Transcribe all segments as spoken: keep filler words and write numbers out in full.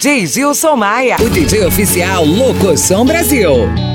J Gilson Maia, o D J oficial Locoção Brasil.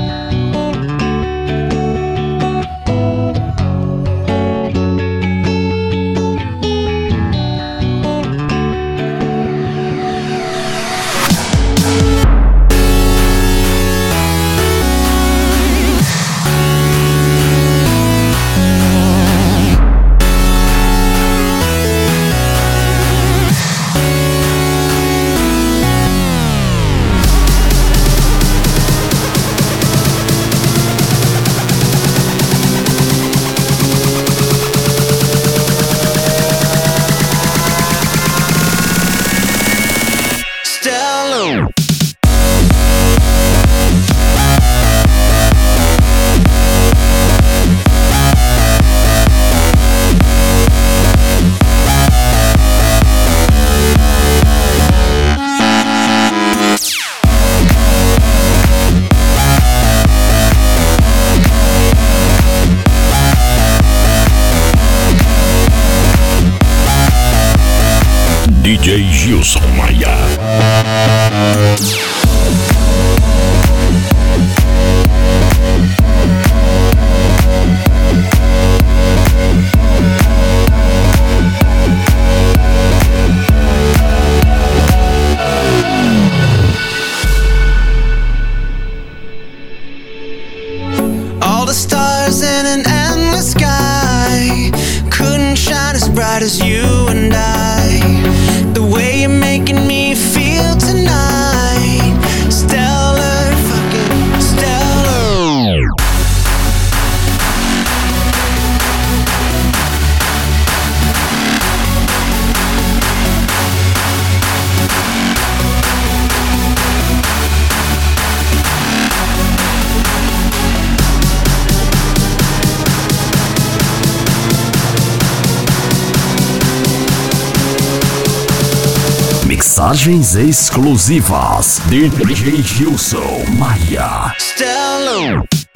D J Gilson Maia. All the stars in an endless sky couldn't shine as bright as you and I. The way you're making me feel tonight, stellar, fucking stellar. Mixagens exclusivas D J Gilson Maia. Stellar.